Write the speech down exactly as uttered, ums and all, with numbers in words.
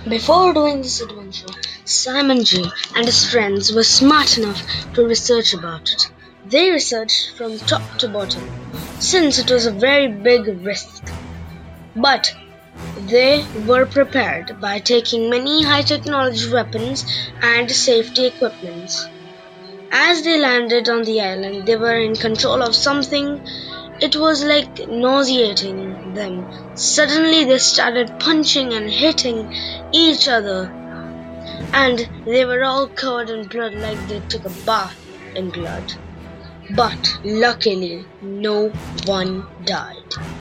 Before doing this adventure, Simon J and his friends were smart enough to research about it. They researched from top to bottom, since it was a very big risk. But they were prepared by taking many high-technology weapons and safety equipments. As they landed on the island, they were in control of something. It was like nauseating them. Suddenly they started punching and hitting each other, and they were all covered in blood like they took a bath in blood. But luckily, no one died.